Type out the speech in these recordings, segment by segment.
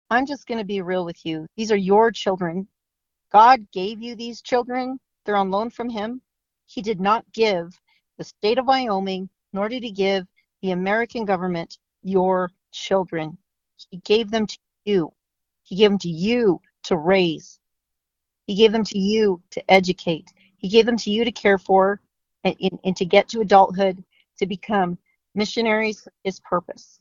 I'm just going to be real with you. These are your children. God gave you these children. They're on loan from Him. He did not give the state of Wyoming, nor did He give the American government your children. He gave them to you. He gave them to you to raise. He gave them to you to educate. He gave them to you to care for and to get to adulthood, to become missionaries for His purpose.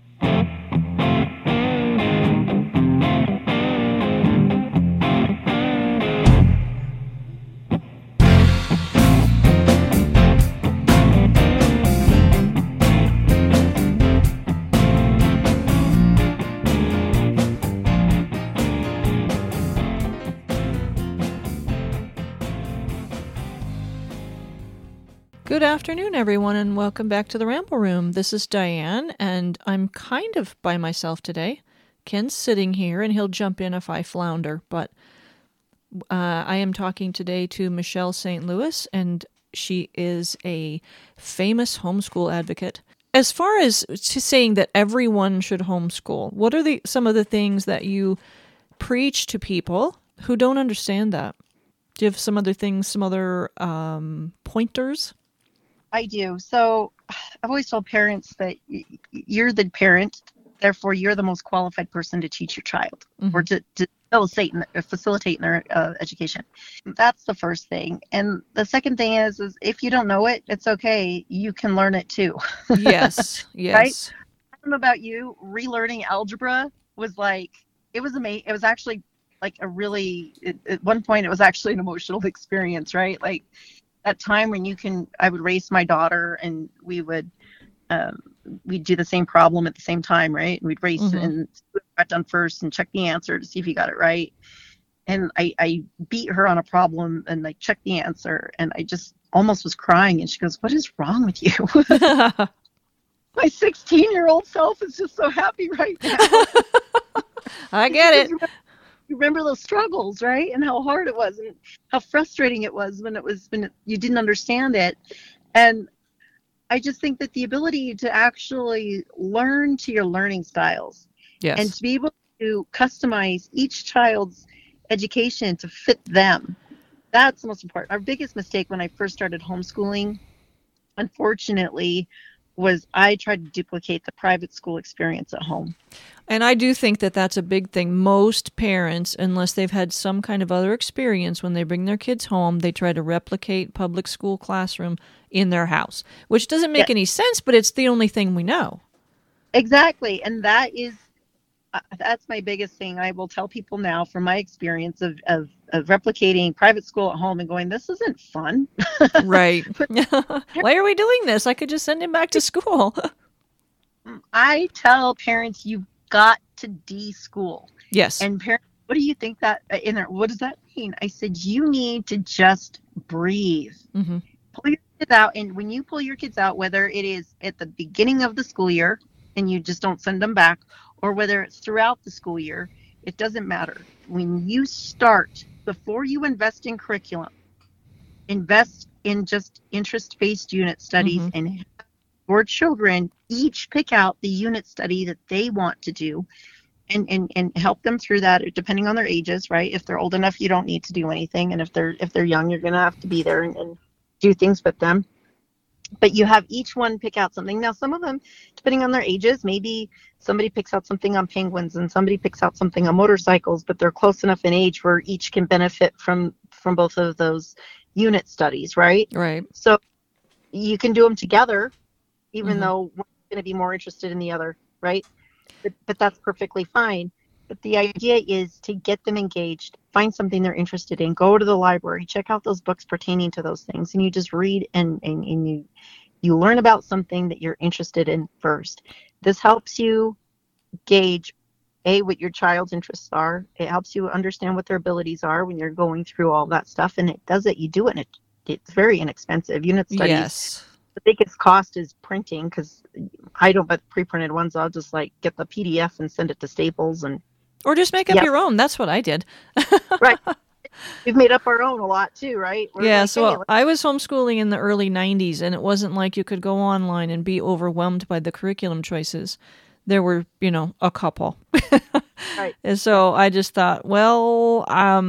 Good afternoon, everyone, and welcome back to the Ramble Room. This is Diane, and I'm kind of by myself today. Ken's sitting here, and he'll jump in if I flounder, but I am talking today to Michelle St. Louis, and she is a famous homeschool advocate. As far as saying that everyone should homeschool, what are some of the things that you preach to people who don't understand that? Do you have some other things, some other pointers? I do. So I've always told parents that you're the parent, therefore you're the most qualified person to teach your child or to facilitate in their education. That's the first thing. And the second thing is if you don't know it, it's okay. You can learn it too. Yes, yes. Right? I don't know about you, relearning algebra was like, it was amazing. It was actually like at one point it was actually an emotional experience, right? Like, that time when I would race my daughter and we'd do the same problem at the same time, right? And we'd race and got done first and check the answer to see if you got it right. And I beat her on a problem and I checked the answer and I just almost was crying. And she goes, "What is wrong with you?" My 16-year-old self is just so happy right now. I get it. Remember those struggles, right? And how hard it was and how frustrating it was when you didn't understand it. And I just think that the ability to actually learn to your learning styles, yes, and to be able to customize each child's education to fit them, that's the most important. Our biggest mistake when I first started homeschooling, unfortunately, was I tried to duplicate the private school experience at home. And I do think that that's a big thing. Most parents, unless they've had some kind of other experience, when they bring their kids home, they try to replicate public school classroom in their house, which doesn't make any sense, but it's the only thing we know. Exactly. And that's my biggest thing. I will tell people now from my experience of replicating private school at home and going, this isn't fun. Right. Why are we doing this? I could just send him back to school. I tell parents, you've got to de-school. Yes. And parents, what do you think what does that mean? I said, you need to just breathe. Mm-hmm. Pull your kids out. And when you pull your kids out, whether it is at the beginning of the school year and you just don't send them back, or whether it's throughout the school year, it doesn't matter. When you start, before you invest in curriculum, invest in just interest-based unit studies and have your children each pick out the unit study that they want to do and help them through that depending on their ages, right? If they're old enough, you don't need to do anything. And if they're young, you're going to have to be there and do things with them. But you have each one pick out something. Now, some of them, depending on their ages, maybe somebody picks out something on penguins and somebody picks out something on motorcycles, but they're close enough in age where each can benefit from both of those unit studies, right? Right. So you can do them together, even though one's going to be more interested in the other, right? But that's perfectly fine. But the idea is to get them engaged, find something they're interested in, go to the library, check out those books pertaining to those things, and you just read and you learn about something that you're interested in first. This helps you gauge, what your child's interests are. It helps you understand what their abilities are when you're going through all that stuff, and you do it, and it's very inexpensive. Unit studies. Yes. The biggest cost is printing, because I don't buy the pre-printed ones. I'll just get the PDF and send it to Staples or just make up your own. That's what I did. Right. We've made up our own a lot too, right? So I was homeschooling in the early 90s, and it wasn't like you could go online and be overwhelmed by the curriculum choices. There were, a couple. Right. And so I just thought, well,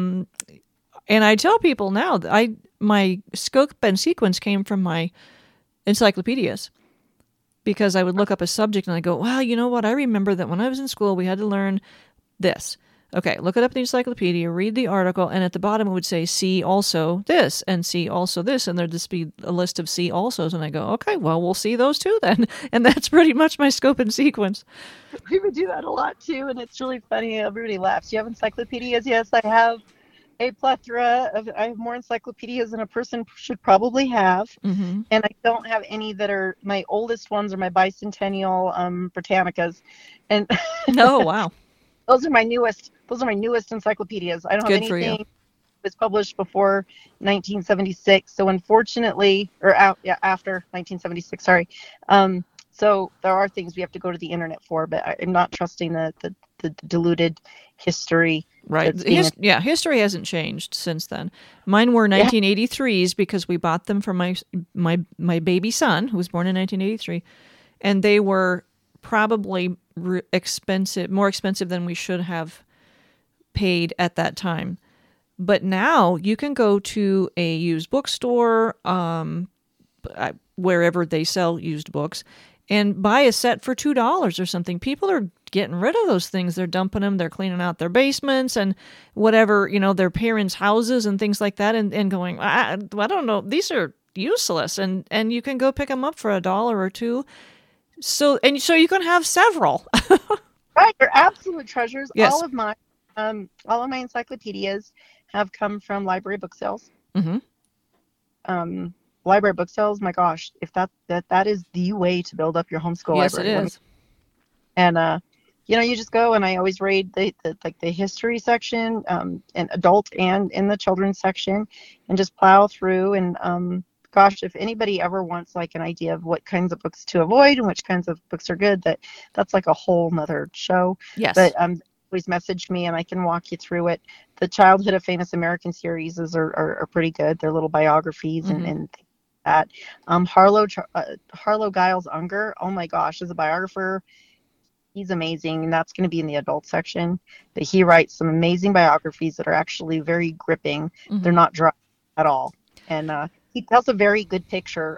and I tell people now that my scope and sequence came from my encyclopedias, because I would look up a subject and I go, well, you know what? I remember that when I was in school, we had to learn this. Okay, look it up in the encyclopedia, read the article, and at the bottom it would say, see also this, and see also this, and there'd just be a list of see alsos, and I go, okay, well, we'll see those too then. And that's pretty much my scope and sequence. We would do that a lot too, and it's really funny. Everybody laughs. You have encyclopedias? Yes, I have a plethora of. I have more encyclopedias than a person should probably have, Mm-hmm. and I don't have any that are my oldest ones are my bicentennial Britannicas, and Oh, wow. those are my newest. Those are my newest encyclopedias. I don't have Good for you. anything that was published before 1976. So unfortunately, after 1976. Sorry. So there are things we have to go to the internet for, but I'm not trusting the diluted history. Right. History hasn't changed since then. Mine were 1983s because we bought them for my baby son, who was born in 1983, and they were probably more expensive than we should have paid at that time. But now you can go to a used bookstore, wherever they sell used books, and buy a set for $2 or something. People are getting rid of those things. They're dumping them. They're cleaning out their basements and whatever, their parents' houses and things like that, and going, I don't know, these are useless. And you can go pick them up for $1 or $2. So you can have several. Right, they're absolute treasures. Yes. All of my encyclopedias have come from library book sales. Mm-hmm. Library book sales, my gosh, if that is the way to build up your homeschool library. Yes, it is. And you just go, and I always read the history section, and adult and in the children's section, and just plow through. And gosh, if anybody ever wants like an idea of what kinds of books to avoid and which kinds of books are good, that's like a whole nother show. Yes. But always message me and I can walk you through it. The Childhood of Famous American series are pretty good. They're little biographies. Mm-hmm. and that. Harlow Giles Unger, oh my gosh, as a biographer, he's amazing, and that's going to be in the adult section. But he writes some amazing biographies that are actually very gripping. Mm-hmm. They're not dry at all, and he tells a very good picture.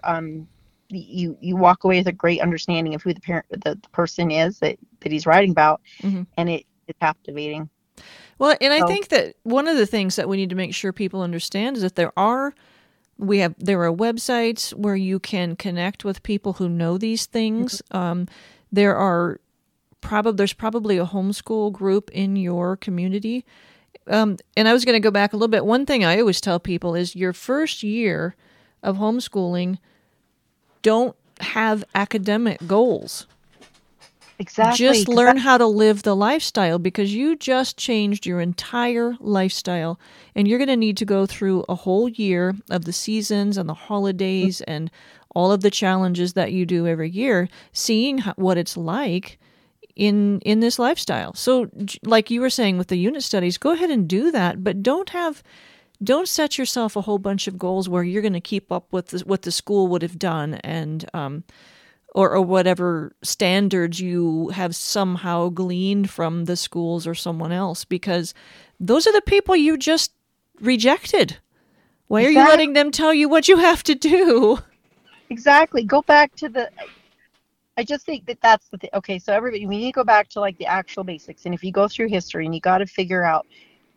You walk away with a great understanding of who the person is that he's writing about, mm-hmm. and it's captivating. Well, and I think that one of the things that we need to make sure people understand is that there are websites where you can connect with people who know these things. Mm-hmm. There's probably a homeschool group in your community. And I was going to go back a little bit. One thing I always tell people is your first year of homeschooling, don't have academic goals. Exactly. Just learn how to live the lifestyle, because you just changed your entire lifestyle, and you're going to need to go through a whole year of the seasons and the holidays and all of the challenges that you do every year, seeing what it's like in this lifestyle. So like you were saying with the unit studies, go ahead and do that, but don't set yourself a whole bunch of goals where you're going to keep up with what the school would have done, and or whatever standards you have somehow gleaned from the schools or someone else, because those are the people you just rejected. Why are you letting them tell you what you have to do? Exactly. Go back to I just think that's the thing. Okay, so everybody, we need to go back to like the actual basics. And if you go through history and you got to figure out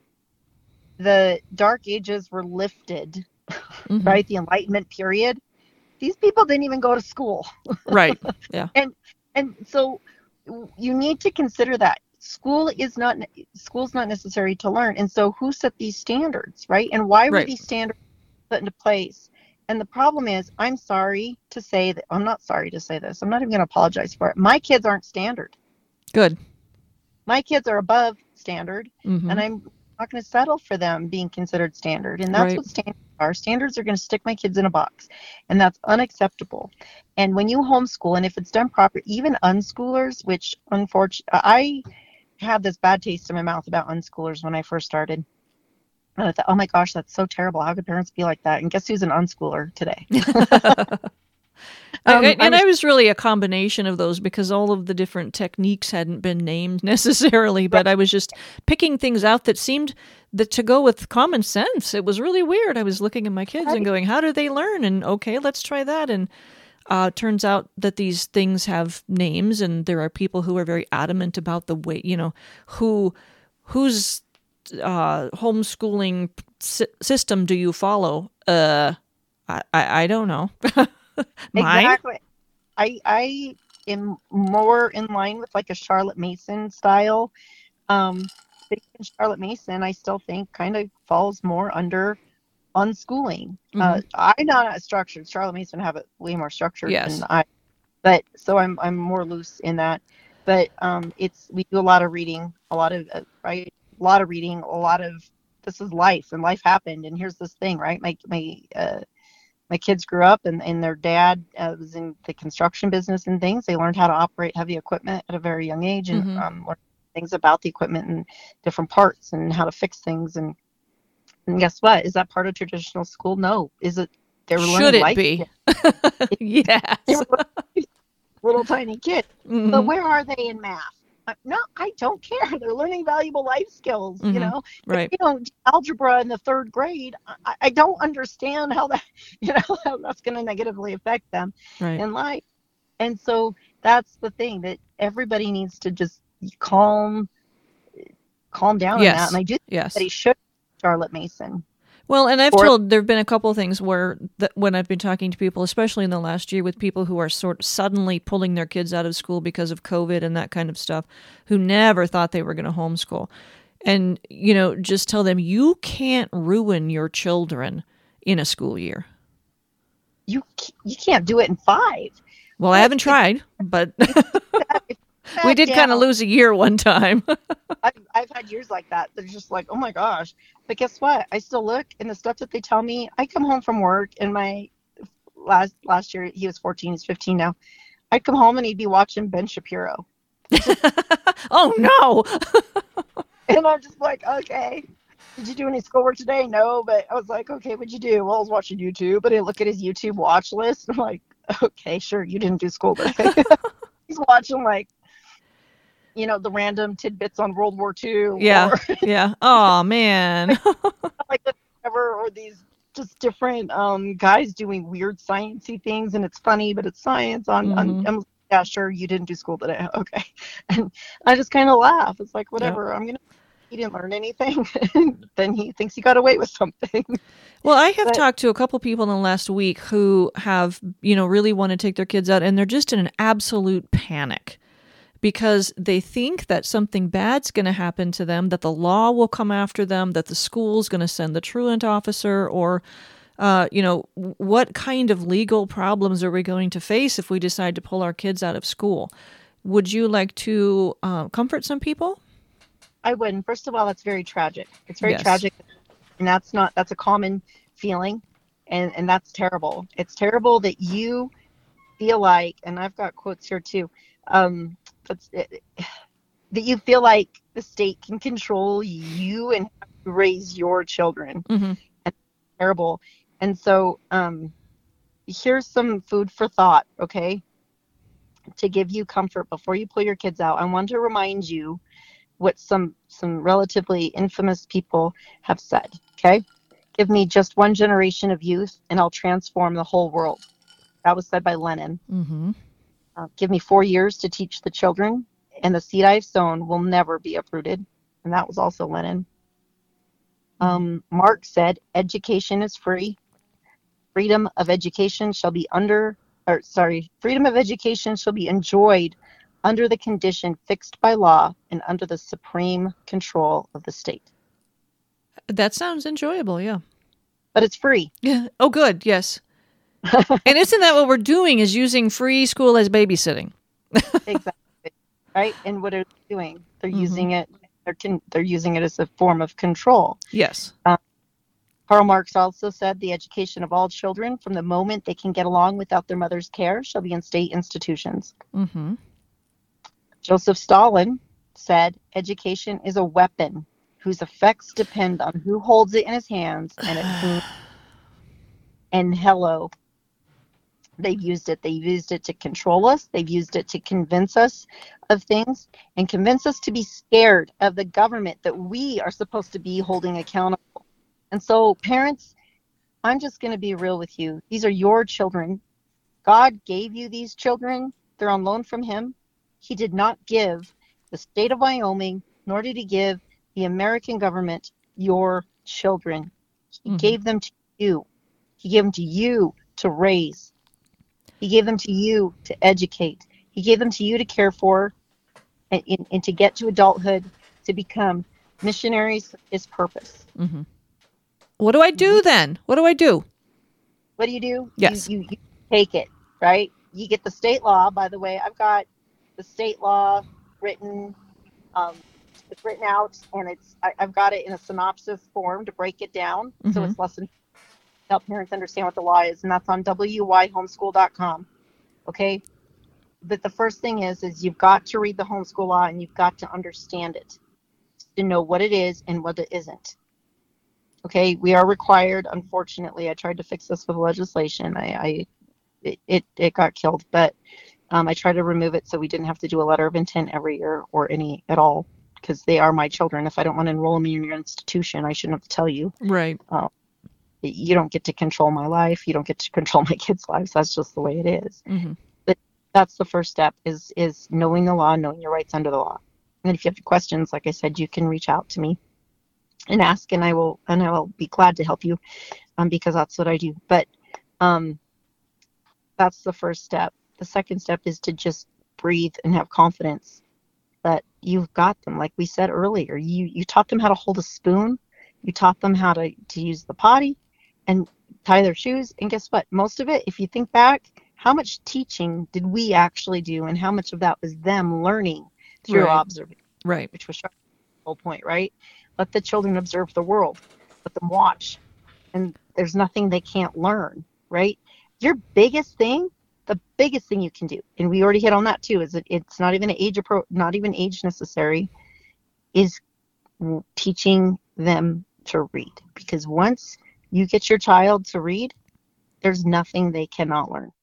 the Dark Ages were lifted, mm-hmm. right? The Enlightenment period. These people didn't even go to school. Right. Yeah. And so you need to consider that school's not necessary to learn. And so who set these standards, right? And why were these standards put into place? And the problem is, I'm not sorry to say this. I'm not even going to apologize for it. My kids aren't standard. Good. My kids are above standard, mm-hmm. and I'm not going to settle for them being considered standard. And that's what standards are. Standards are going to stick my kids in a box, and that's unacceptable. And when you homeschool, and if it's done proper, even unschoolers, which unfortunately, I had this bad taste in my mouth about unschoolers when I first started. And I thought, oh my gosh, that's so terrible. How could parents be like that? And guess who's an unschooler today? And I was really a combination of those because all of the different techniques hadn't been named necessarily, but I was just picking things out that seemed to go with common sense. It was really weird. I was looking at my kids and going, how do they learn? And okay, let's try that. And turns out that these things have names, and there are people who are very adamant about the way, whose homeschooling system do you follow? I don't know. Mine? Exactly. I am more in line with like a Charlotte Mason style. Charlotte Mason, I still think kind of falls more under unschooling. I'm not structured. Charlotte Mason have it way more structured than I. But so I'm more loose in that. But we do a lot of reading, a lot of reading, a lot of this is life, and life happened, and here's this thing, right? My kids grew up, and their dad was in the construction business and things. They learned how to operate heavy equipment at a very young age, and learned things about the equipment and different parts and how to fix things. And guess what? Is that part of traditional school? No. Is it? They were learning Should it life be? Yes. They were little tiny kids. But where are they in math? No, I don't care. They're learning valuable life skills, Right. Algebra in the third grade. I don't understand how that, how that's going to negatively affect them in life. And so that's the thing, that everybody needs to just calm down on that. And I do think that he should Charlotte Mason. Well, and I've told, there have been a couple things where when I've been talking to people, especially in the last year, with people who are sort of suddenly pulling their kids out of school because of COVID and that kind of stuff, who never thought they were going to homeschool. And, just tell them, you can't ruin your children in a school year. You can't do it in 5. Well, I haven't tried, but we did kind of lose a year one time. I've had years like that. They're just like, oh my gosh. But guess what? I still look, and the stuff that they tell me, I come home from work, and my last year, he was 14, he's 15 now. I'd come home and he'd be watching Ben Shapiro. Oh no. And I'm just like, okay. Did you do any schoolwork today? No, but I was like, okay, what'd you do? Well, I was watching YouTube, but I look at his YouTube watch list. I'm like, okay, sure, you didn't do school today. He's watching the random tidbits on World War II. Yeah. Yeah. Oh man. Like whatever, or these just different guys doing weird sciencey things, and it's funny, but it's science on yeah, sure, you didn't do school today. Okay. And I just kind of laugh. It's like, whatever. Yep. He didn't learn anything. Then he thinks he got away with something. Well, I have talked to a couple people in the last week who have, really want to take their kids out, and they're just in an absolute panic because they think that something bad's going to happen to them, that the law will come after them, that the school's going to send the truant officer, or what kind of legal problems are we going to face if we decide to pull our kids out of school? Would you like to comfort some people? I wouldn't. First of all, that's very tragic. It's very tragic. And that's a common feeling. And that's terrible. It's terrible that you feel like, and I've got quotes here too, that you feel like the state can control you and raise your children. Mm-hmm. And it's terrible. And so here's some food for thought, okay, to give you comfort before you pull your kids out. I want to remind you what some relatively infamous people have said, okay? Give me just one generation of youth and I'll transform the whole world. That was said by Lenin. Mm-hmm. Give me 4 years to teach the children, and the seed I've sown will never be uprooted. And that was also Lenin. Marx said, education is free. Freedom of education shall be enjoyed under the condition fixed by law and under the supreme control of the state. That sounds enjoyable, yeah. But it's free. Yeah. Oh, good. Yes. And isn't that what we're doing, is using free school as babysitting? Exactly. Right? And what are they doing? They're using it. They're using it as a form of control. Yes. Karl Marx also said the education of all children from the moment they can get along without their mother's care shall be in state institutions. Mm-hmm. Joseph Stalin said education is a weapon whose effects depend on who holds it in his hands and at whom. And hello, They've used it. They've used it to control us. They've used it to convince us of things and convince us to be scared of the government that we are supposed to be holding accountable. And so, parents, I'm just going to be real with you. These are your children. God gave you these children. They're on loan from Him. He did not give the state of Wyoming, nor did He give the American government your children. He gave them to you. He gave them to you to raise. He gave them to you to educate. He gave them to you to care for and to get to adulthood, to become missionaries for His purpose. Mm-hmm. What do I do then? What do I do? What do you do? Yes. You take it, right? You get the state law. By the way, I've got the state law written. It's written out, and I've got it in a synopsis form to break it down, so it's less than help parents understand what the law is, and that's on wyhomeschool.com. Okay, but the first thing is you've got to read the homeschool law, and you've got to understand it to know what it is and what it isn't. Okay, we are required. Unfortunately, I tried to fix this with legislation. It got killed, but I tried to remove it so we didn't have to do a letter of intent every year or any at all, because they are my children. If I don't want to enroll them in your institution, I shouldn't have to tell you. Right. You don't get to control my life. You don't get to control my kids' lives. That's just the way it is. But that's the first step is knowing the law, knowing your rights under the law. And if you have questions, like I said, you can reach out to me and ask, and I will be glad to help you, because that's what I do. But that's the first step. The second step is to just breathe and have confidence that you've got them. Like we said earlier, you taught them how to hold a spoon. You taught them how to use the potty and tie their shoes. And guess what? Most of it, if you think back, how much teaching did we actually do, and how much of that was them learning through observation? Right. Which was the whole point, right? Let the children observe the world. Let them watch. And there's nothing they can't learn, right? Your biggest thing, the biggest thing you can do, and we already hit on that too, is that it's not even age necessary, is teaching them to read. Because once you get your child to read, there's nothing they cannot learn.